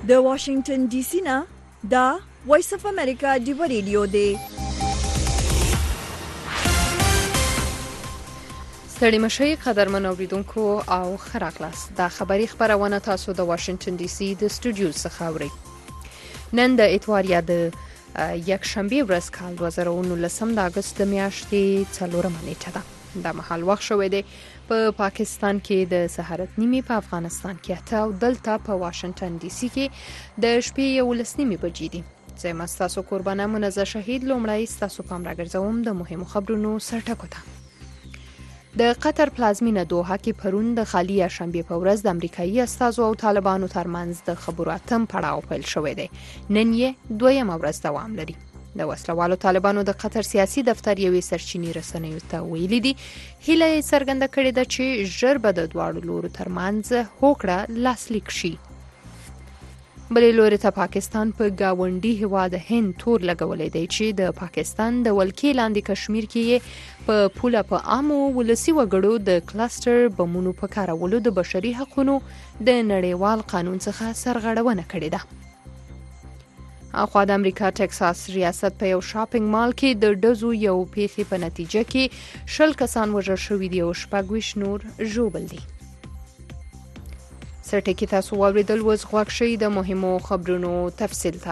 د واشنگټن ډي سي نه دا وایس اف امریکا دی ریډیو دی. ستړي مشي قدرمن اوریدونکو او خراغلاس دا خبری خبرونه تاسو د واشنگټن ډي سي د استودیو څخه اورئ. نن د اتواریا د یک شنبه ورځ کال 2019 د اگست د میاشتې 4 نیټه ده. د محل وخت شوې ده په پاکستان کې د سحرت نیمه، په افغانستان کې 8 او دلته په واشنگټن ډي سي کې د شپې 11 بجې دي. زما تاسو قربانه منزه شهید لومړی تاسو پام راګرځوم د مهمو خبرونو سرټکو ته. د قطر پلازمینه دوحه کې پرون د خالی شنبه په ورځ د امریکایي استازو او طالبانو ترمنځ د خبرو اتم پړاو پیل شوې ده. نن یې دویم ورځ دوام لري. د وسلوالو طالبانو د قطر سیاسي دفتر یوې سرچینې رسنیو ته ویلي دي هیله څرګنده کړې ده چې ژر به د دواړو لورو ترمنځ هوکړه لاسلیک شي. بلې لوري ته پاکستان په گاونډي هیواد هند تور لګولې دی چې د پاکستان د ولکې لاندې کشمیر کې په پوله په عامو ولسی وګړو د کلستر بمونو په کارولو د بشري حقوقو د نړیوال قانون څخه سرغړونه کړې ده. اخوا د امریکا ټکساس ریاست په یو شاپینګ مال کې د ډزو یو پیښې په نتیجه کې 10 کسان وژل شوي دي او 26 نور ژوبل دي. سرټکی تاسو واوریدل وز غوښ شي د مهمو خبرونو تفصیل ته.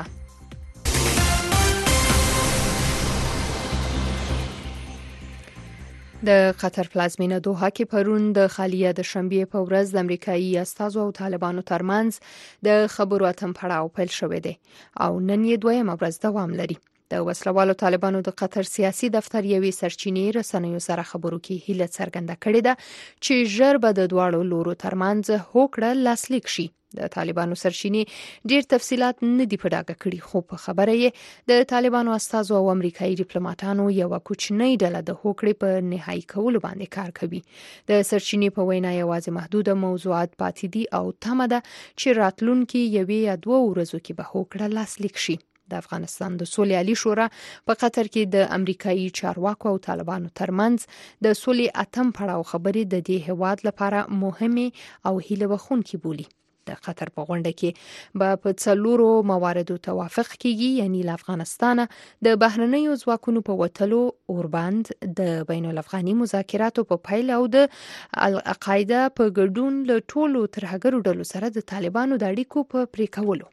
د قطر پلازمینه دوحه کې پرون د خالیه د شنبه په ورځ د امریکایي استازو او طالبانو ترمنځ د خبرو اتم پړاو پیل شوې ده او نن یې دویم ورځ دوام لري. د وسلوالو طالبانو د قطر سیاسي دفتر یوې سرچینې رسنیو سره خبرو کې هیله څرګنده کړې ده چې ژر به د دواړو لورو ترمنځ هوکړه لاسلیک شي. د طالبانو سرچینې ډیر تفصيلات نه دی په ډاګه کړي، خو په خبره یې د طالبانو استازو او امریکایي ډیپلوماټانو یو کوچنی ډله د هوکړې په نهایی کولو باندې کار کوي. د سرچینې په وینا یوازې محدوده موضوعات پاتې دي او تمه ده چې راتلونکي یوې یا 2 ورځو کې به هوکړه لاسلیک شي. د افغانستان د سولې عالی شورا په قطر کې د امریکایي چارواکو او طالبانو ترمنځ د سولې اتم پړاو خبرې د دې هواد لپاره مهمه او هیله بخونکې بولي. د قطر په غونډه کې په 4 مواردو توافق کیږي، یعنی له افغانستانه د بهرنیو ځواکونو په وټلو، اوربند د بین الافغاني مذاکراتو په پیل او د القاعده په ګډون له ټولو ترهګرو ډلو سره د طالبانو د اړیکو په پرې کولو.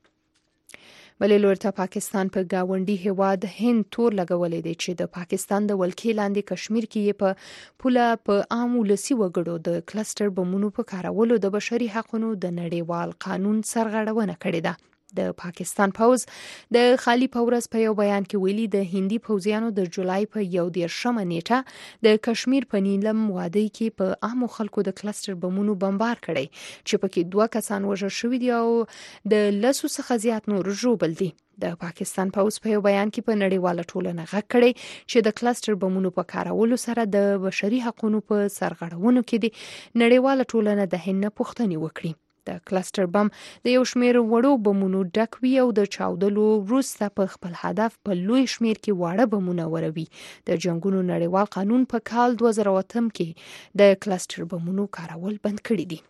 بلې لوري ته پاکستان په گاونډي هیواد هند تور لګولې دی چې د پاکستان د ولکې لاندې کشمیر کې په پوله په عام ولسی وګړو د کلستر بمونو په کارولو د بشري حقوقو د نړیوال قانون سرغړونه کړې ده. د پاکستان پوز د خالی پورس په یو بیان کې ویلي د هندي پوزیانو د جولای په 11 نیټه د کشمیر په نیلم وادي کې په عامو خلکو د کلستر بمونو بمبار کړي چې پکې 2 کسان وژل شوي دي او د لسو څخه زیات نور ژوبل دي. د پاکستان پوز په یو بیان کې په نړیواله ټولنه غږ کړي چې د کلستر بمونو په کارولو سره د بشري حقوقو په سرغړونو کې دي نړیواله ټولنه د هند پوښتنه وکړي. د کلستر بم د یو شمیر وړو بمونو ډک وی او د چاودلو وروسته په خپل هدف په لوی شمیر کې واړه بمونه وروي. د جنگونو نړیوال قانون په کال 2008 کې د کلستر بمونو کارول بند کړی دي.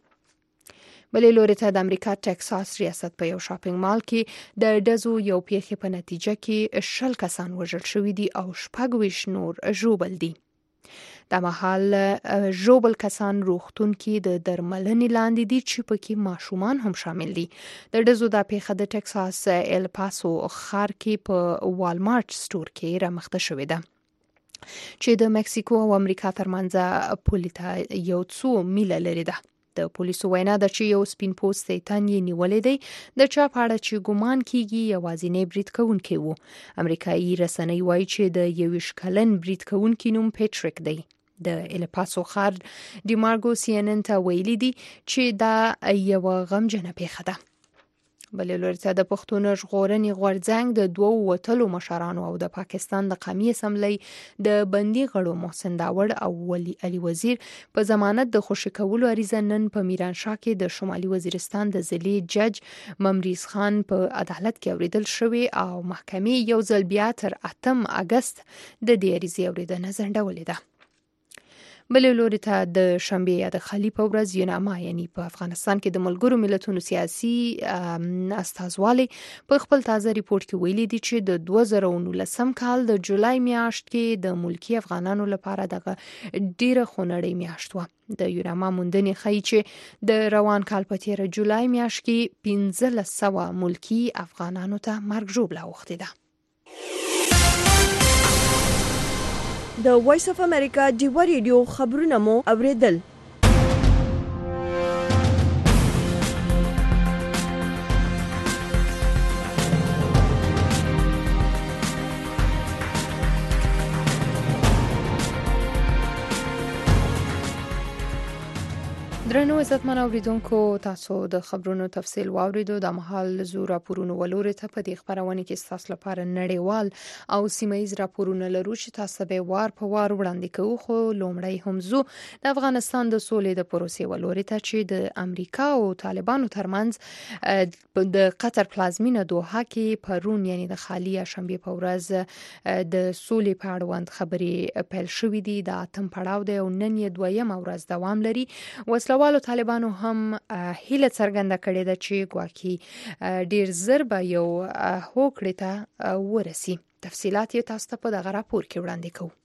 بلې لوري ته د امریکا ټکساس ریاست په یو شاپینګ مال کې د ډزو یو پیښې په نتیجه کې 10 کسان وژل شوي دي او 26 نور ژوبل دي. د مهال ژوبل کسان روغتون کې د درملنې لاندې دي چې پکې ماشومان هم شامل دي. د ډزو د پیښه د ټکساس ال پاسو ښار کې په والمارټ سٹور کې رامخته شوې ده چې د مکسیکو او امریکا ترمنځ پولې ته یو څو میله لري ده. د پولیسو وینا ده چې یو سپین پوسټ تن یې نیولې دی د چا په اړه چې ګومان کیږي یوازینی برید کوونکی وو. امریکایي رسنۍ وایي چې د 21 کلن برید کوونکی نوم پیټریک دی. د ال پاسو ښار ډیمارګو CNN ته ویلي دي چې دا یو غمجنه پیښه ده. بلې لوري ته د پښتون ژغورنې غورځنګ د 2 وټلو مشرانو او د پاکستان د قومي اسمبلی د بندي غړو محسن داوړ او ولی علي وزیر په ضمانت د خوشی کولو اړیزه نن په میرانشاه کې د شمالي وزیرستان د ضلعي جج ممریز خان په عدالت کې اوریدل شوی او محکمې یو ځل بیا تر 8 اگست د دې اړیزې اوریدنه ځنډولې ده. بل لوري ته د شنبه یا د خالی په ورځ یوناما یعنی په افغانستان کې د ملګرو ملتونو سیاسي استازوالي په خپل تازه ریپورت کې ویلي دي چې د 2019 کال د جولای میاشت کې د ملکی افغانانو لپاره دغه ډیره خونړۍ میاشت و. د یوناما موندنې ښیي چې د روان کال په تیر جولای میاشت کې 1500 ملکی افغانانو ته مرګ ژوبله اوښتې ده. د وایس اف امریکا ډیوا ریډیو خبرونه مو اوریدل. درنو عزتمن اوریدونکو، تاسو د خبرونو تفصیل واوریدو. د مهال زو راپورونو ولوري ته په دې خبرونه کې تاسو لپاره نړیوال او سیمایي راپورونه لرو چې تاسو به وار په وار وړاندې کوو. خو لومړی هم زو د افغانستان د سولې د پروسې ولوري ته چې د امریکا او طالبانو ترمنځ د قطر پلازمینه دوحه کې پرون یعنی د خالی شنبه په ورځ د سولې په اړوند خبرې پیل شوې دي. د اتم پړاو دی او نن یې دویم ورځ دوام لري. وسلوالو طالبانو هم هیله څرګنده کړې ده چې ګواکې ډیر زر به یو هوکړې ته ورسي. تفصيلات یې تاسو ته په دغه راپور کې وړاندې کوو.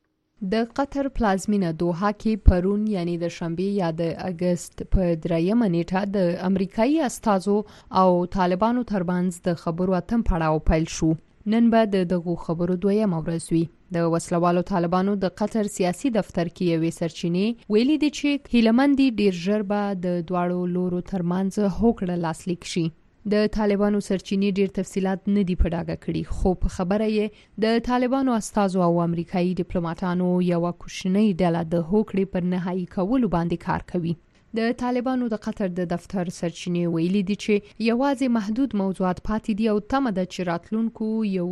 د قطر پلازمینه دوحه کې پرون یعنی د شنبه یا د اگست په 3 نیټه د امریکایي استازو او طالبانو ترمنځ د خبرو اتم پړاو پیل شو. نن به دغه خبرو دویم ورځ وي. د وسلوالو طالبانو د قطر سیاسي دفتر کې یوې سرچینې ویلي دي چې هیلمندي ډیر ژر به د دواړو لورو ترمنځ هوکړه لاسلیک شي. د طالبانو سرچینې ډیر تفصيلات نه دی په ډاګه کړي، خو په خبره یې د طالبانو استازو او امریکایي ډیپلوماټانو یو کوشنۍ ډله د هوکړې پر نهایی کولو باندې کار کوي. د طالبانو د قطر د دفتر سرچینې ویلي دي چې یوازې محدود موضوعات پاتې دي او تمه ده چې راتلونکو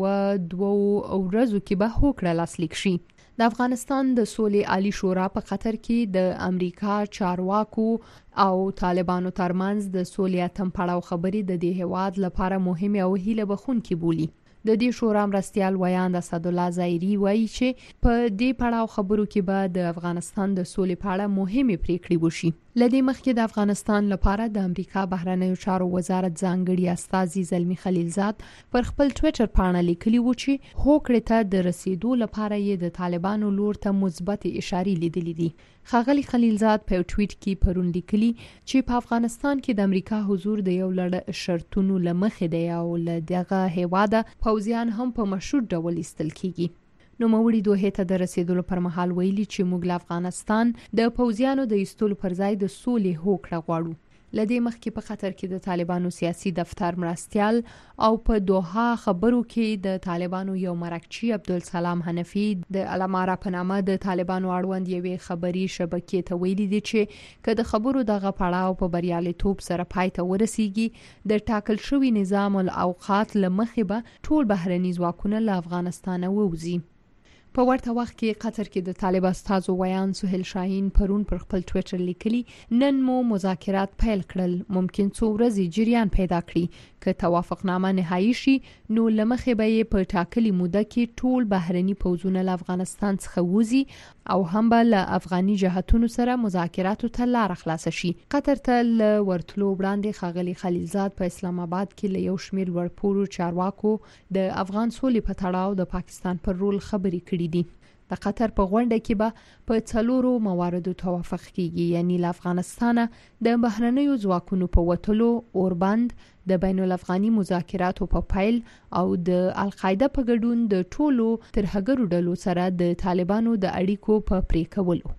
1-2 ورځو کې به هوکړه لاسلیک شي. د افغانستان د سولې عالی شورا په قطر کې د امریکا چارواکو او طالبانو ترمنځ د سولې اتم پړاو خبرې د دې هواد لپاره مهمه او هیله بخونکې بولی. د دې شورا مرستيال ویاند اسد الله زایری وایي چې په دې پړاو خبرو کې به د افغانستان د سولې په اړه مهمه پریکړې وشي. لدې مخکې د افغانستان لپاره د امریکا بهرنیو چارو وزارت ځانګړي استاذ زلمی خلیلزاد پر خپل ټوئیټر باندې لیکلي و چې هوکړې ته د رسیدو لپاره یې د طالبانو لور ته مثبت اشارې لیدلې دي. ښاغلي خلیلزاد په ټویټ کې پرون لیکلي چې په افغانستان کې د امریکا حضور د یو لړ شرطونو لمخې دی او دغه هیواده پوځیان هم په مشروط ډول استل کیږي. نو موړي دوه ته د رسیدلو پر مهال ویلي چې موږ له افغانستان د پوځیانو د ایستلو پر ځای د سولې هوکړه غواړو. لدې مخکې په قطر کې د طالبانو سیاسي دفتر مرستيال او په دوحه خبرو کې د طالبانو یو مرکچی عبدالسلام حنفی د علامه په نامه د طالبانو اړوند یوې خبري شبکې ته ویلي دي چې که د خبرو دغه پړاو په بریالیتوب سره پای ته ورسیږي د ټاکل شوی نظام الاوقات لمخې به ټول بهرني ځواکونه له افغانستان ووځي. په ورته وخت کې قطر کې د طالب استازو ویان سهیل شاهین پرون پر خپل ټوئیټر لیکلي نن مو مذاکرات پیل کړل، ممکن څو ورځې جریان پیدا کړي. که توافقنامه نهایی شي نو لمخې به په ټاکلي موده کې ټول بهرني پوځونه له افغانستان څخه وځي او هم به له افغاني جهاتونو سره مذاکراتو ته لار خلاص شي. قطر ته ل ورتلو وړاندې ښاغلي خلیلزاد په اسلام آباد کې له یو شمېر ورپورو چارواکو د افغان سولې په تړاو د پاکستان پر رول خبرې کړې دي. د قطر په غونډه کې به په 4 مواردو توافق کیږي، یعنی له افغانستان د بهرنیو ځواکونو په وټلو، اوربند، د بین الافغاني مذاکراتو په پیل او د القاعده په ګډون د ټولو ترهګرو ډلو سره د طالبانو د اړیکو په پرې کولو.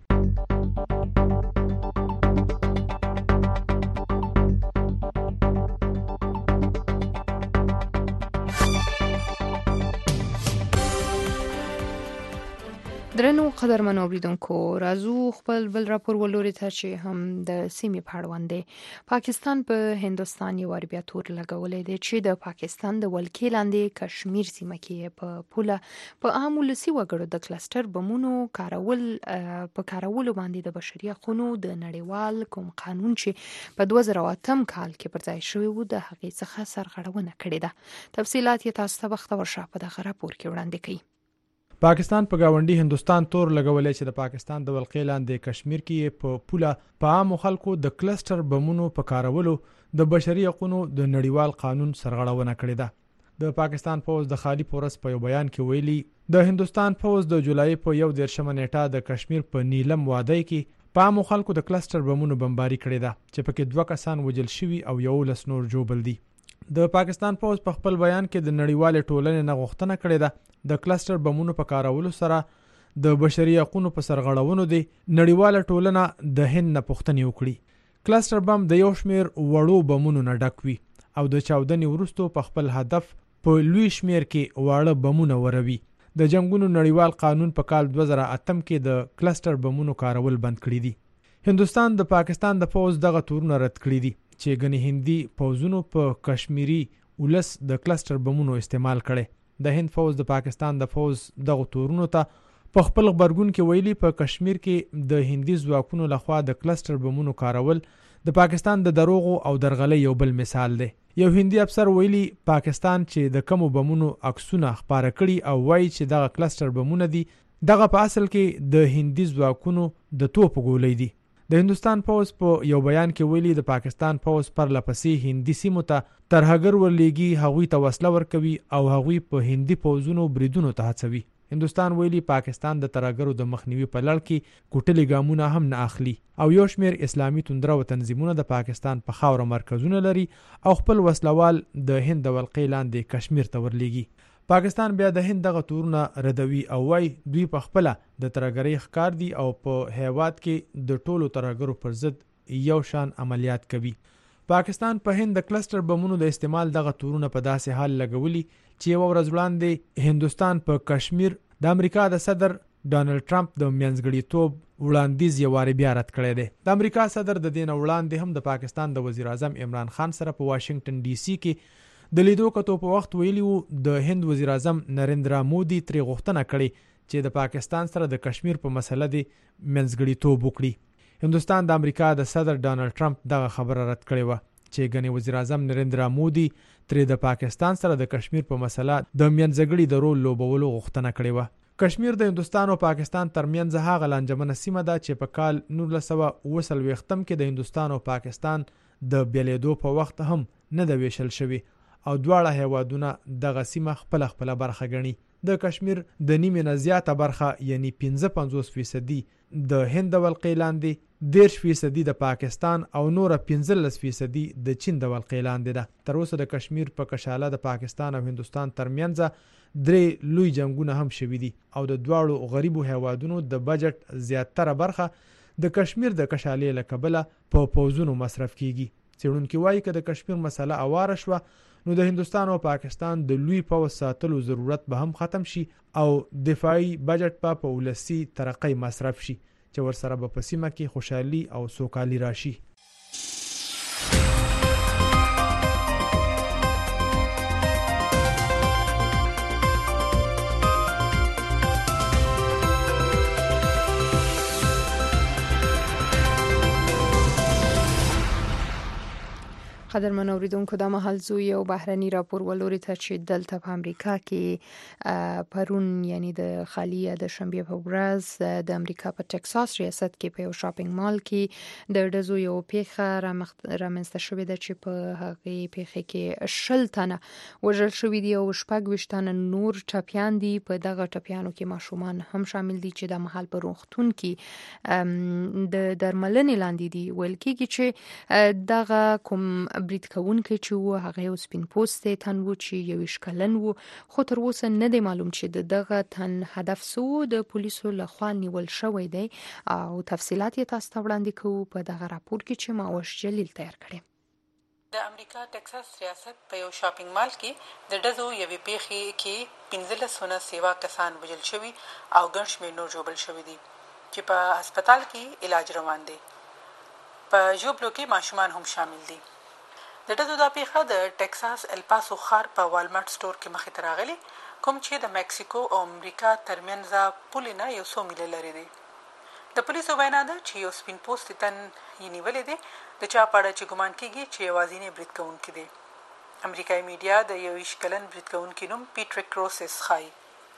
درنو قدرمن اوریدونکو، راځو خپل بل راپور ولوري ته چې هم د سیمې په اړوند دی. پاکستان په هندستان یو بیا تور لګولې دی چې د پاکستان د ولکې لاندې کشمیر سیمه کې په پوله په عام ولسي وګړو د کلستر بمونو کارولو باندې د بشري حقوقو د نړیوال کوم قانون چې په 2008 کال کې پر ځای شوی و د هغې څخه سرغړونه کړې ده. تفصيلات یې تاسو ته وخت ورشه په دغه راپور کې وړاندې کړي. پاکستان په گاونډي هندستان تور لګولې چې د پاکستان د ولقې لاندې کشمیر کې په پوله په عامو خلکو د کلسټر بمونو په کارولو د بشري حقوقو د نړیوال قانون سرغړونه کړې ده. د پاکستان پوز د خالی پورس په یو بیان کې ویلي د هندستان پوز د جولای په 1 نیټه د کشمیر په نیلم وادي کې په عامو خلکو د کلسټر بمونو بمباري کړې ده چې پکې 2 کسان وژل شوي او 11 نور جوړ دي. د پاکستان پوز په خپل بیان کې د نړیوال ټولنې نه غوښتنه کړې ده د کلسټر بمونو په کارولو سره د بشري حقوقو په سرغړونو دي نړیوال ټولنه د هند نه پوښتنه وکړي. کلسټر بم د یو شمیر وړو بمونو نه ډک وي او د چاودنې وروسته په خپل هدف په لوی شمیر کې واړه بمونه وروي. د جنگونو نړیوال قانون په کال 2008 کې د کلسټر بمونو کارول بند کړی دي. هندستان د پاکستان د فوز دغه تورونه رد کړی دي چې غني هندي فوزونو په کشمیری ولس د کلسټر بمونو استعمال کړي. د هند فوز د پاکستان د فوز دغه تورونو ته په خپل خبرګون کې ویلي په کشمیر کې د هندي ځواکونو لخوا د کلسټر بمونو کارول د پاکستان د دروغو او درغلۍ یو بل مثال دی. یو هندي افسر ویلي پاکستان چې د کومو بمونو عکسونه خپاره کړي او وایي چې دغه کلسټر بمونه دي دغه په اصل کې د هندي ځواکونو د توپ ګولۍ دي. د هندستان پوز په یو بیان کې ویلي د پاکستان پوز پر لپسې هندي سیمو ته ترهګر ورلېږي هغوی ته وسله ورکوي او هغوی په هندي پوزونو بریدونو ته هڅوي. هندستان ویلي پاکستان د ترهګرو د مخنیوي په لړ کې کوټلي ګامونه هم نه اخلي او یو شمیر اسلامي توندره و تنظیمونه د پاکستان په خاوره مرکزونه لري او خپل وسلوال د هند د ولقې لاندې کشمیر ته ورلېږي. پاکستان بیا د هند دغه تورونه ردوي او وايي دوی په خپل د ترهګرۍ ښکار دي او په هیواد کې د ټولو ترهګرو پر ضد یو شان عملیات کوي. پاکستان په هند د کلسټر بمونو د استعمال دغه تورونه په داسې حال لګولي چې یو ورځ وړاندې هندستان په کشمیر د امریکا د صدر ډانلډ ټرمپ د میانځګړیتوب وړاندیز یې واري بیا رد کړی دی. د امریکا صدر د دین وړاندې هم د پاکستان د وزیر اعظم عمران خان سره په واشنگټن ډي سي کې د لیدو کتو په وخت ویلی وو د هند وزیر اعظم نریندرا مودي ترې غوښتنه کړې چې د پاکستان سره د کشمیر په مسله د منځګړیتوب وکړي. هندستان د امریکا د صدر ډانلډ ټرمپ دغه خبره رد کړې و چې غني وزیر اعظم نریندرا مودي ترې د پاکستان سره د کشمیر په مسله د منځګړي د رول لوبولو غوښتنه کړې و. کشمیر د هندستان او پاکستان ترمنځ هغه لانجمنه سیمه ده چې په کال 1928 کې د هندستان او پاکستان د بیلیدو په وخت هم نه د ویشل شوی او دواړه هیوادونه دغه سیمه خپل برخه ګڼي. د کشمیر د نیمه نه زیاته برخه یعنی 55% د هند ولقې لاندې 10% د پاکستان او نور 15% د چین د ولقې لاندې ده. تر اوسه د کشمیر په کشاله د پاکستان او هندستان ترمنځ 3 لوی جنگونه هم شوي دي او د دواړو غریبو هیوادونو د بجټ زیاتره برخه د کشمیر د کشالې له کبله په پوزونو مصرف کیږي. څېړونکي وایي که د کشمیر مسله اواره شوه نو د هندستان او پاکستان د لوی پوځ ساتلو ضرورت به هم ختم شي او دفاعي بجټ په ولسی ترقۍ مصرف شي چې ورسره به په سیمه کې خوشحالي او سوکالي راشي. قدرمن اوریدونکو دا مهال زو یو بهرني راپور ولوري ته چې دلته په امریکا کې پرون یعنی د خالیه د شنبه په ورځ د امریکا په ټکساس ریاست کې په یو شاپینګ مال کې د ډزو یو پیښه رامنځته شوې ده چې په هغه پیښه کې 10 تنه وژل شوي دي او 26 تنه نور ټپیان دي. په دغه ټپیانو کې ماشومان هم شامل دي چې د محل په روغتون کې د درملنې لاندې دي. ویل کېږي چې دغه کوم برید کوونکی چې هغه یو سپین پوسټ تن و چې یو شکلن و خو تر اوسه نه دی معلوم چې دغه تن هدف سو د پولیسو لخوا نیول شوی دی او تفصيلات یې تاسو ته وړاندې کوو په دغه راپور کې چې ماوش جلیل تیار کړی. د امریکا ټکساس ریاست په یو شاپینګ مال کې د ډزو یوې پیښې کې 15 سیوا کسان وژل شوي او ګڼ شمېر نور ژوبل شوي دي چې په هسپتال کې علاج روان دی. په ژوبلو کې ماشومان هم شامل دي. د ډزو دا پیښه د ټکساس الپاسو ښار په والمارټ سټور کې مخې ته راغلي کوم چې د مکسیکو او امریکا ترمنځ پولې نه یو څو میله لرې دی. د پولیسو وینا ده چې یو سپین پوسټ تن یې نیولې دی د چا په اړه چې ګمان کېږي چې یوازینی برید کوونکی دی. امریکایي میډیا د یو 20 کلن برید کوونکي نوم پیټریک روسس ښایي.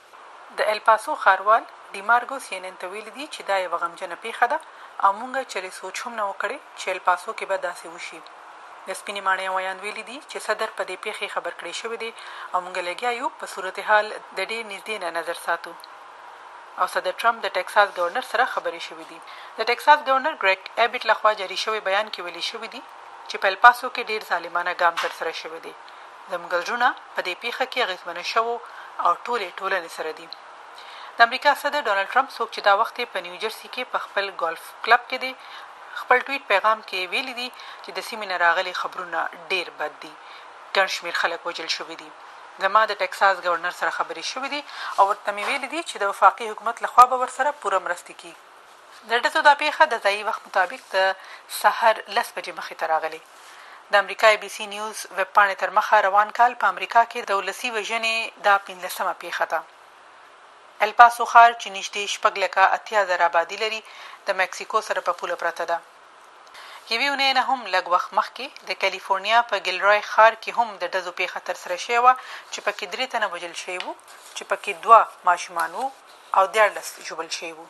د الپاسو ښاروال ډیمارګو سینن ته ویلي دي چې دا یوه غمجنه پیښه ده او موږ چېرې سوچ هم نه وکړی چې الپاسو کې به داسې وشي. د سپینې ماڼۍ ویان ویلي دي چې صدر په دې پیښې خبر کړی شوی دی او موږ لګیا یو په صورتحال د ډېر نږدې نه نظر ساتو. او صدر ټرمپ د ټکساس گورنر سره خبرې شوې دي. د ټکساس گورنر ګریګ ایبټ لخوا جاری شوی بیان کې ویلي شوی دی چې په الپاسو کې ډېر ظالمانه ګام ترسره شوی دی. زموږ زړونه په دې پیښه کې اغېزمنه شوو او ټولې ټولنې سره دي. د امریکا صدر ډونالډ ټرمپ څوک چې دا وخت په نیوجرسي کې په خپل ګولف کلب کې دی خپل ټویټ پیغام کې ویلي دي چې د سیمې نه راغلي خبرونه ډېر بد دي. ګڼ شمېر خلک وژل شوي دي. زما د ټکساس گورنر سره خبرې شوې دي او ورته مې ویلي دي چې د وفاقي حکومت لخوا به ورسره پوره مرستې کیږي. د ډزو دا پیښه د ځایي وخت مطابق د سحر 10 بجې مخې ته راغلې. د امریکا ABC نیوز ویب پاڼې تر مخه روان کال په امریکا کې د ولسي وژنې دا 15مه پیښه ده. الپاسو ښار چې نږدې 6,80,000 آبادي لري د مکسیکو سره په پوله پرته ده. یوې اونۍ نه هم لږ وخت مخکې د کالیفورنیا په ګیلروی ښار کې هم د ډزو پیښه ترسره شوې وه چې پکې 3 تنه وژل شوي وو چې پکې 2 ماشومان وو او 14 ژوبل شوي وو.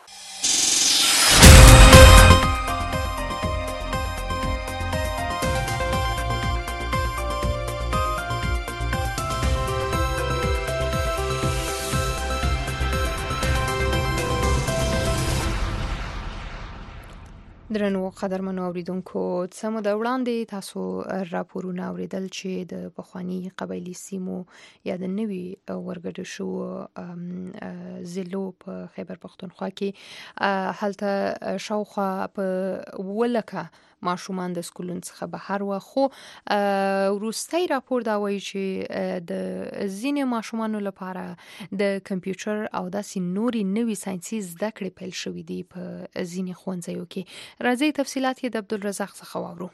درنو قدرمنو اوریدونکو څه موده وړاندې تاسو راپورونه اوریدل چې د پخوانی قبایلي سیمو یا د نوي ورګډ شو ضلعو په خیبر پختونخوا کې هلته شاوخوا په ولکه ماشومان د سکولونو څخه بهر وه، خو وروستی راپور دا وایي چې د ځینې ماشومانو لپاره د کمپیوټر او داسې نوري نوي ساینسي زده کړې پیل شوي دي په ځینې ښوونځیو کې. راځئ تفصیلات یې د عبدالرزاق څخه واورو.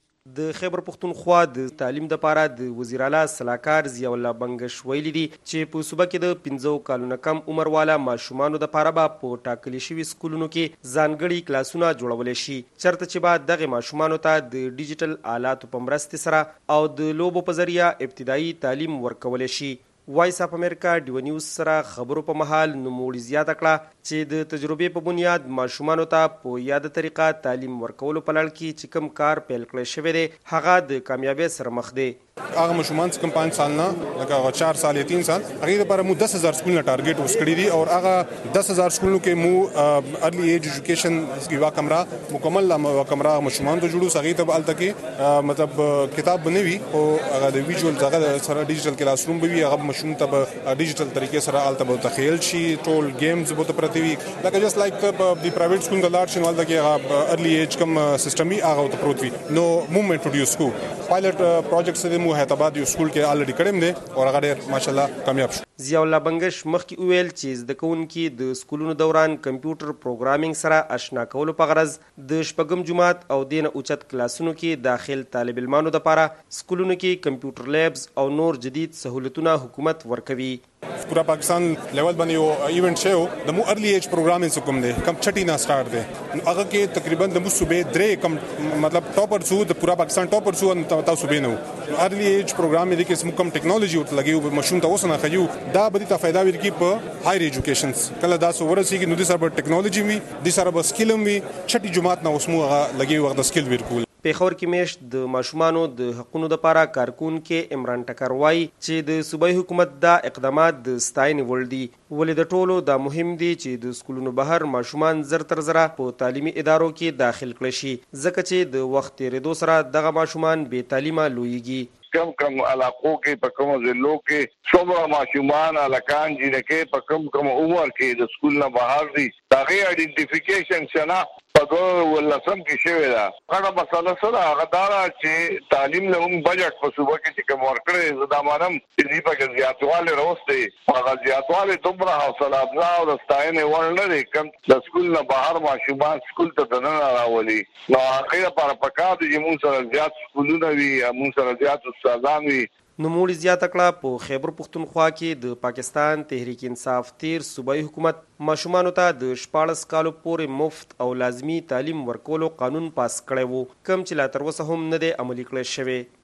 د خیبر پختونخوا د تعلیم دپاره د وزیر اعلی سلاکار ضیاء الله بنګش ویلي دي چې په صوبه کې د 15 کالونو کم عمر والا ماشومانو دپاره به په ټاکلي شوي سکولونو کې ځانګړي کلاسونه جوړولی شي، چېرته چې به دغې ماشومانو ته د ډیجیټل آلاتو په مرستې سره او د لوبو په ذریعه ابتدایي تعلیم ورکولی شي. وایس اف امریکا ډیو نیوز سره خبرو په مهال نوموړي زیاته کړه چې د تجربې په بنیاد ماشومانو ته په یاده طریقه تعلیم ورکولو په لړ کې چې کوم کار پیل کړی شوی دی هغه د کامیابۍ سره مخ دی. هغه ماشومان چې کوم 5 سال نه لکه 4 سال یا 3 سال هغه لپاره مو 10,000 سکولونه ټارګټ وس کړی دي او هغه 10,000 سکولونو کې مو ارلی ایج ایجوکیشن یو کمره مکمل کمره ماشومان ته جوړو سغې ته الته کې مطلب کتاب بنوي او هغه د ویژوال ځای سره ډیجیټل کلاس روم به وي، هغه ماشوم ته په ډیجیټل طریقې سره الته به تخیل شي، ټول گیمز به پرته وي لکه جست لایک د پرایویټ سکول د لارډ شنوال دغه ارلی ایج کم سیستم هغه ته پروت وي. نو موومنت انټروډیوس کو پایلټ پروجیکټ سره مو هیتاباد یو سکول کې الریډي کړم دي او هغه ډېر ماشاءالله کامیاب شو. ضیاء الله بنګش مخکې وویل چې زده کوونکي د سکولونو دوران کمپیوټر پروګرامینګ سره آشنا کولو په غرض د شپږم جماعت او دینه اوچت کلاسونو کې داخل طالب علمانو دپاره سکولونو کې کمپیوټر لیبز او نور جدید سهولتونه حکومت ورکوي. پورا پاکستان لیول باندې یو ایونت شو د مو ارلی ایج پروګرامینګ کوم دی کم چټی نه سٹارټ دی هغه کې تقریبا د مو صوبې درې کم مطلب ټاپر شو د پورا پاکستان ټاپر شو ان تاسو صوبې نو ارلی ایج پروګرام دی کې سم کم ټیکنالوژي ورته لګیو مشون ته وسنه خيو دا به ته فائدہ ورکی په هایر ایجوکیشن کله دا سو ورسیږي نو د سره ټیکنالوژي وي د سره سکیلم وي چټی جماعت نه اوسمو لګیو وخت سکیل ورکول. پیښور کې میشت د ماشومانو د حقونو لپاره کارکون کې عمران ټکر وایي چې د صوبایي حکومت دا اقدامات د ستاینې وړ دي، ولې د ټولو دا مهم دي چې د سکولونو بهر ماشومان زر تر زره په تعلیمي ادارو کې داخل کړي شي ځکه چې د وخت تیریدو سره دغه ماشومان بې تعلیمه لویږي. کم علاقو کې په کوم ضلعو کې څومره ماشومان الکان جنکه په کوم عمر کې د سکول نه بهر دي هغه آئیډنټیفیکیشن شناخت په ولسم کې شوی دا هغه مسله سره هغه دا چې تعلیم له هم بجټ په صوبه کې چې کوم ورکړي زدا مانم چې دې په زیاتواله راوستي هغه زیاتواله دومره حوصله افزا او ستاینې ورلري کوم د سکول نه بهر ماشومان سکول ته نه راولي نو هغه لپاره پکار دي چې موږ سره زیات سکولونه وي موږ سره زیات استادان وي. نوموړي زیاته کړه په خیبر پختونخوا کې د پاکستان تحریک انصاف تیر صوبایي حکومت ماشومانو ته د 14 کالو پورې مفت او لازمی تعلیم ورکولو قانون پاس کړی وو کوم چې لا تر اوسه هم نه دی عملي کړی شوی.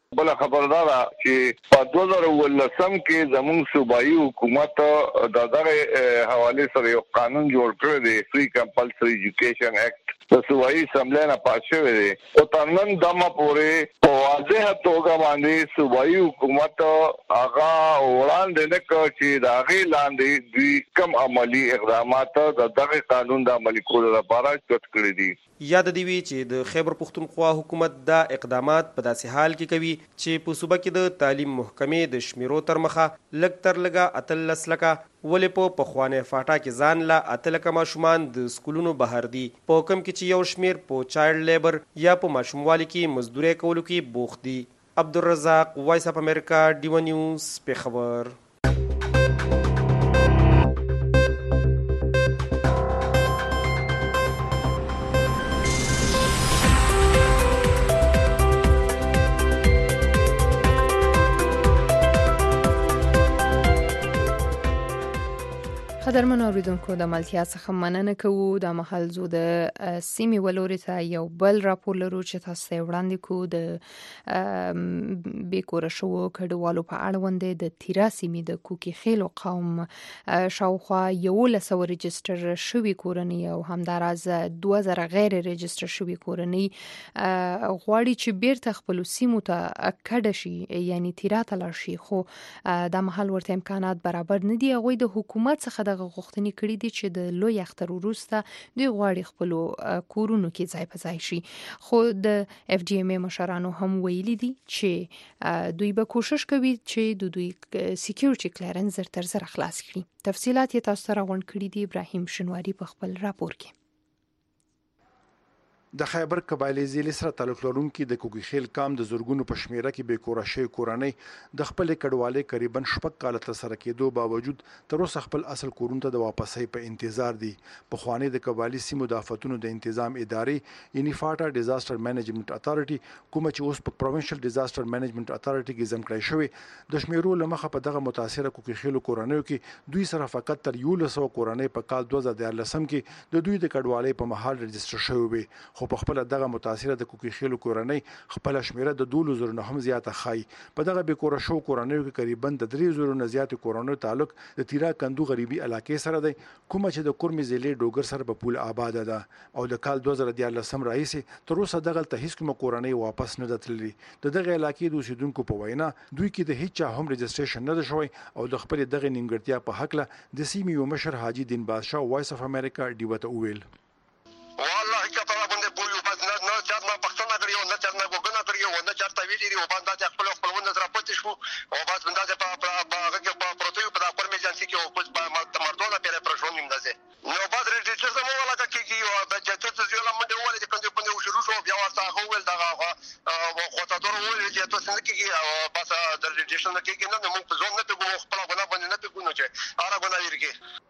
بل خبردار چې په 2019 کې زموږ صوبایي حکومت د دغه حواله سره یو قانون جوړ کړی دی فری کمپلسري ایجوکیشن اکټ د صوبایي اسمبلی نه پاس شوی دی او تر نن دمه پورې په واضح توګه باندې صوبایي حکومت هغه وړاندې نه کړ چې د هغې لاندې دوی کوم عملی اقدامات د دغه قانون د عملي کولو لپاره چت کړی دي. یاد دی وی چې د خیبر پختونخوا حکومت دا اقدامات په داسې حال کې کوي چې په صوبه کې د تعلیم محکمې د شمیرو تر مخه لږ تر لږه 13 لکه ولې په پخوانه فاټا کې ځان لا 8 لکه ماشومان د سکولونو بهر دي په کوم کې چې یو شمیر په چایلډ لیبر یا په ماشوموالي کې مزدوري کولو کې بوخت دي. عبدالرزاق وایس اف امریکا ډیو نیوز پیښور. قدرمن اوریدونکو د ملتیا څخه مننه کوو د محل زو د سیمې ولوري ته یو بل راپور لرو چې تاسو ته وړاندې کوو د بیکور شو کډوالو په اړوند د تیرا سیمې د کوکي خیلو قوم شاوخوا یو لسو ريجستر شوی کورنۍ او همدارز 2000 غیر ريجستر شوی کورنۍ غواړي چې بیرته خپل سیمو ته کډه شي یعنی تیرا تل شي خو د محل ورته امکانات برابر نه دي. غوي د حکومت څخه غوښتنې کړې دي چې د لوی اختر وروسته دوی غواړي خپل کورونو کې ځای په ځای شي خو د اف ډي ام مشرانو هم ویلي دي چې دوی به کوشش کوي چې د دوی سکیورټي کلیرنس تر زر خلاص کړي. تفصيلات یې تاسو سره غونډ کړي دي ابراهیم شنواری په خپل راپور کې. د خیبر قبایلی ضلع سره تعلق لرونکي د کوکي خیل قام د زورګونو په شمیره کې بیکوره شوی کورنۍ د خپل کډوالۍ قریبا شپږ کال تر سره کېدو باوجود تر اوسه خپل اصل کورونو ته د واپسۍ په انتظار دي. په خوانې د قبایلی سیمو د آفتونو د تنظیم ادارې یعنی فاټا ډیزاستر مینجمنت اتارټي کوم چې اوس په پروینشل ډیزاستر مینجمنت اتارټي کې ځم کړی شوی د شمیرو لمخه په دغه متاثره کوکي خیلو کورنۍ کې دوی سره فقط تر 1100 کورنۍ په کال 2013 کې د دوی د کډوالۍ په محل ريجستر شوی وي خو په خپل دغه متاثره د کوکي خیلو کورنۍ خپل شمیره د 2000 نه هم زیاته خای. په دغه بیکوره شو کورنۍ کې قریبا د 3000 نه زیات کورنۍ تعلق د تیرا کندو غریبي علاقې سره دی کوم چې د کورمي ضلع ډوګر سره په پول آباد ده او د کال 2013 راهیسې تر اوسه دغه ته هیڅ کوم کورنۍ واپس نه دتللي. دغه علاقې د اوسیدونکو په وینا دوی کې د هیڅ هم ريجستریشن نه شوی او د خپل دغه نیمګړتیا په حق له د سیمې یو مشر حاجی دین بادشاه وایس اف امریکا ډیو ته ویل والله چې په باندې بویو بس نه چا ما پښتنه کړیو نه چا نه وګڼه کړیو نه چا ویلي دی او باندې خپلونه در پاتې شو او بس باندې په هغه کې په پروتیو په خپل میجانسي کې او په مردونه پیره پرشون نیمدازه نو بعد ريجستر زمو ولا کې یو د چته زیاله منډه ولې چې کوم شروع شو بیا ورته هغه ول دغه خو ته ډور ولې چې تاسو نه کې بس د ريجستر نه کې نه موږ په ځون نه په خپل غنا باندې نه په ګونو چې اره غنا ورګي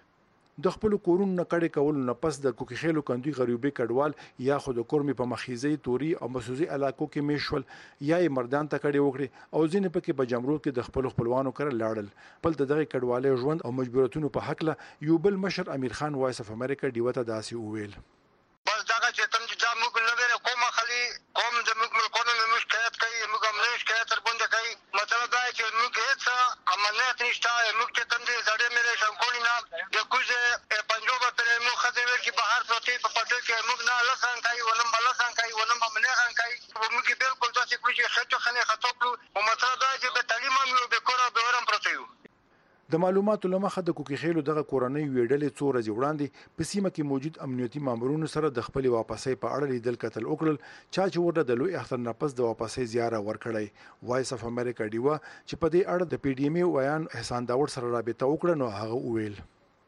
د خپل کورونو نه کډې کول نه پس د کوکي خیلو کندوی غریبي کډوال یا خود کورمي په مخیزي توري او مسوزي علاقو کې میشول یا مردان ته کډې وکړي او ځینې پکې په جمرود کې د خپل خپلوانو کړه لاړل بل دغه کډوالۍ ژوند او مجبورتونو په حق له یو بل مشر امیر خان وایس اف امریکا ډیو ته داسي وویل بس دغه چې تم چې موږ نه وره کومه خلی کوم د موږ ملکونو نه شکایت کوي موږ هم نه شکایت تر باندې کوي مطلب دا چې موږ هیڅ امنیت نشته موږ چې تم دې زړې مې شنکونی نه د کوزه پنجاب پر موږ خځې ور کې بهر پروتې په پټه کې موږ نه لسان کوي ونم بلسان کوي ونم باندې خان کوي موږ بالکل داسې کوي چې خټو خنه خطوبلو او مطلب دا چې په تعلیم مې به کور به ورم پروتې د معلوماتو لمخه د کوکي خیلو دغه کورنۍ ویډلې څو ورځې وړاندې په سیمه کې موجود امنیتي مامورونو سره د خپل واپسۍ په اړه لیدل کتل وکړل چا چې ورته د لوی اختر نه پس د واپسۍ زیاره ورکړی. وایس اف امریکا ډیو چې په دې اړه د پی ډی ایم ویان احسان داوود سره رابطه وکړه نو هغه وویل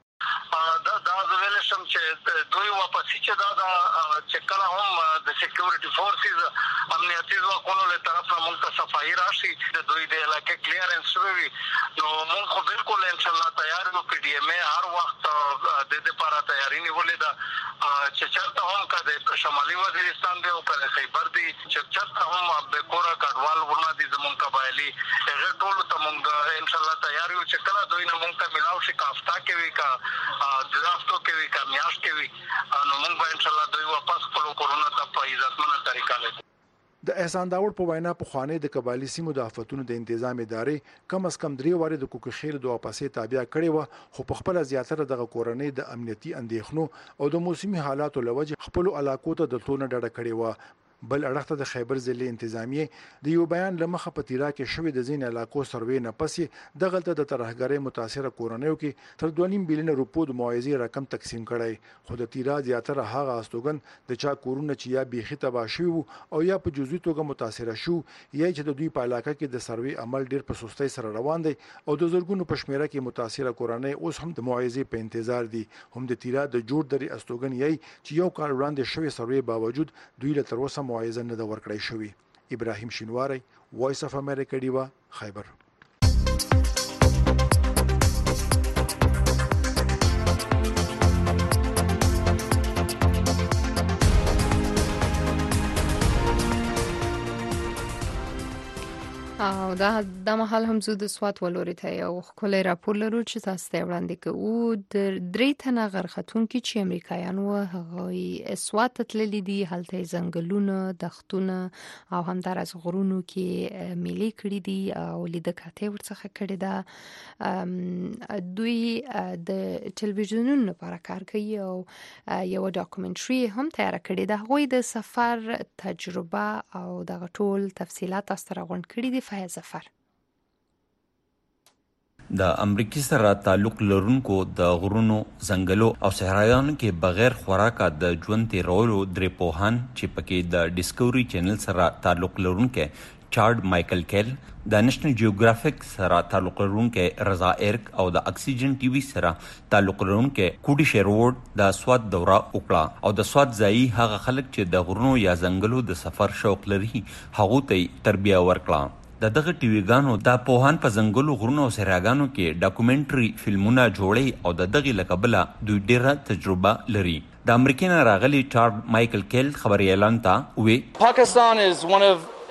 دا ویل شم چې دوی واپس چې دا چې کله هم د سکیورټي فورسز امنیتي ځواکونو له طرف نه موږ ته صفایي راشي د دوی د علاقې کلیرنس شوی نو موږ خو بالکل ان شاء الله تیار یو پی ډی ایم هر وخت د دې لپاره تیاری نیولې ده چې چرته هم کده شمالي وزیرستان دی او په خیبر دی چې چرته هم د کورا کډوال ورنه دي زمونږ قبایلی هغه ټول ته موږ ان شاء الله تیار یو چې کله دوی نه موږ ته ملاو شي کافتا کې وی کا درافتو کې وی کا میاش کې وی نو موږ ان شاء الله دوی واپس خپل کورونا ته په عزتمنه طریقه لې د احسان داور په وینا په خوانې د قبایلی سیمو د آفتونو د تنظیم ادارې کم از کم 3 واره د کوکخیل د واپسې تابع کړي و، خو په خپل زیاتره د کورنۍ د امنیتي اندېښنو او د موسمي حالاتو لوجه خپل علاقو ته د تلونه ډډه کړي و. بل اړخته د خیبر ضلع انتظامیه د یو بیان لمخه په تیرا کې شوې د زین علاقو سروې نه پسې د غلطه د ترهګرۍ متاثره کورنیو کې تر 2.5 بلین روپو د معاوضې رقم تقسیم کړي، خو د تیرا زیاتره هغه استوګن د چا کورونه چې یا بیخي تباه شوي او یا په جزئي توګه متاثره شو یا چې د دوی په علاقه کې د سروې عمل ډیر په سستۍ سره روان دی او د زرګونو په شمیره کې متاثره کورنۍ اوس هم د معاوضې په انتظار دي. هم د تیرا د جوړ درې استوګن یی چې یو کال وړاندې شوی سروې باوجود دوی له تر اوسه معاوضه نه د ورکړی شوی. ابراهیم شینواری، وایس اف امریکا، ډیوا، خیبر. او دا مهال هم زه د سوات ولوري ته یو ښکلی راپور لرو چې تاسو ته وړاندې کوو. د 3 تنه غرختونکي چې امریکایان و هغوی سوات ته تللي دي، هلته ځنګلونه، دښتونه او همداراز غرونو کې میلې کړي دي او لیده کاته ورڅخه کړي ده. دوی د ټلویزیونونو لپاره کار کوي او یو ډاکومنټري هم تیار کړي ده. هغوی د سفر تجربه او د ټول تفصيلات تاسو راغونډ کړي دي. فیض ظفر د امریکای سره تعلق لرونکو د غرونو، ځنګلو او صحرایانو کې بغیر خوراکه د ژوند تیرولو درې پوهان چې پکې د ډیسکوري چینل سره تعلق لرونکو چارډ مایکل کیل، د نېشنل جیوګرافیک سره تعلق لرونکو رضا ایرک او د اکسیجن ټي وي سره تعلق لرونکو کوډي شیرورد د سوات دوره وکړه. او د سوات ځای هغه خلک چې د غرونو یا ځنګلو د سفر شوق لري هغه ته تربیه ورکړه. دغه ټي وی ګانو د پوهان په ځنګلو، غرونو او صحراګانو کې ډاکومنټري فلمونه جوړي او دغه لقبله دوی ډیره تجربه لري. د امریکای نه راغلي چارډ مایکل کیل خبري اعلان ته وی Pakistan is one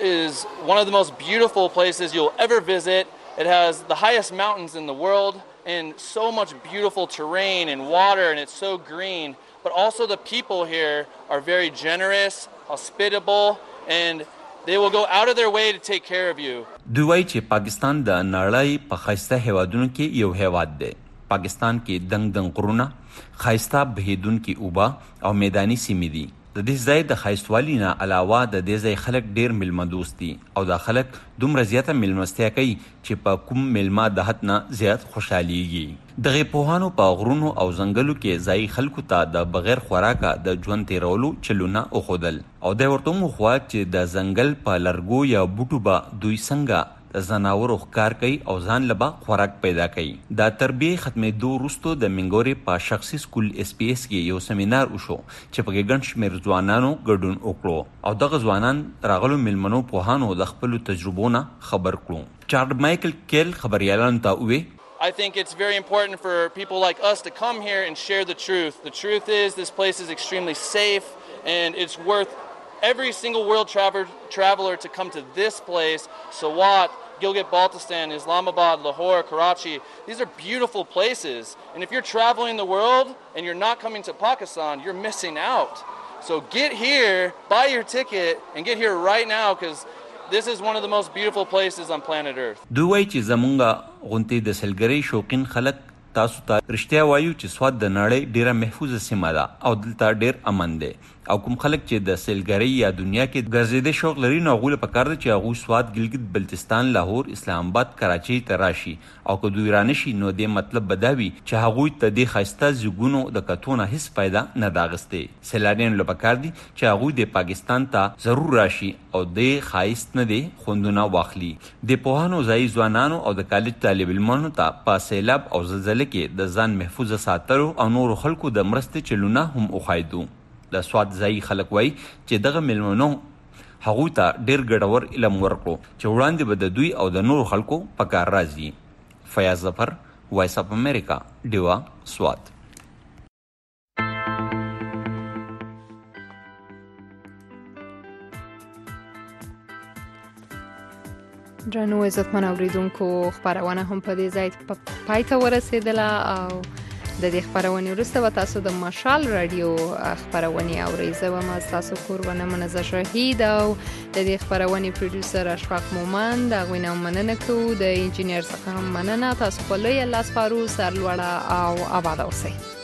of the most beautiful places you'll ever visit. It has the highest mountains in the world and so much beautiful terrain and water, and it's so green, but also the people here are very generous, hospitable, and they will go out of their way to take care of you. دوی وایي چې پاکستان د نړۍ په خاصه هیوادونو کې یو هیواد دی. پاکستان کې دنګ غرونه، خاصه بهیدونکو اوبه او میداني سیمې دي. د دې ځای د خاصوالي نه علاوه د دې ځای خلک ډیر ملمه دوست دي او د خلک دومره زیاته ملمستیا کوي چې په کوم ملمه د حد نه زیات خوشحاليږي. دغه پوهانو په غرونو او ځنګلو کې ځای خلکو ته د بغیر خوراکه د ژوند تیرولو چلونه اوخدل او د ورته مو خو چې د ځنګل په لرګو یا بوټو به دوی څنګه د زناورو ښکار کوي او ځان لبا خوراک پیدا کوي. د تربیه ختمېدو وروسته د منګوري په شخصي سکول اس پی اس کې یو سیمینار وشو چې په ګڼ شمېر ځوانانو ګډون وکړو او دغه ځوانان راغلو ملمنو پوهانو د خپل تجربونه خبر کړو. چارډ مایکل کیل خبريالان ته وی I think it's very important for people like us to come here and share the truth. The truth is this place is extremely safe and it's worth every single world traveler to come to this place. Sawat, Gilgit-Baltistan, Islamabad, Lahore, Karachi. These are beautiful places. And if you're traveling the world and you're not coming to Pakistan, you're missing out. So get here, buy your ticket, and get here right now because this is one of the most beautiful places on planet Earth. دوی چې زمونږه غونټې د سلګری شوقین خلک تاسو ته رښتیا وایو چې سوات د نړۍ ډیره محفوظه سیمه ده او دلته ډیر امن دی او کوم خلک چې د سیلګری یا دنیا کې ګرځېدې شوق لري نو غوله پکار دي چې هغه سوات، ګلګت بلتستان، لاهور، اسلام آباد، کراچي ته راشي او که دوی رانشي نو د مطلب بداوي چې هغه ته د خاصه زګونو د کتونه هیڅ فائدہ نه داغسته. سیلانیان له پکار دي چې هغه د پاکستان ته ضرور راشي او د خاص نه دي خوندونه واخلي. د پوهانو ځای ځوانانو او د کالج طالب علمانو ته په سیلاب او زلزلې کې د ځان محفوظ ساتلو او نور خلکو د مرستې چلونه هم وخایدو. د سوات ځای خلک وای چې دغه ملمنو هغه ته ډیر ګډور علم ورکړو چې وړاندې به د دوی او د نور خلکو په کار راځي. فیاض ظفر، وایس اف امریکا، ډیوا، سوات. درنو عزتمن اوریدونکو، خبرونه هم په دې ځای پای ته ورسېدله او د دې خبرونې وروسته به تاسو د مشال رادیو خبرونې اورئ. زه به تاسو کوربانه منزه شهید او د دې خبرونې پروډوسر اشفاق مومند د هغوی نه مننه کوو. د انجینر څخه هم مننه. تاسو په لوی الله سپارو. سرلوړه او آباد اوسئ.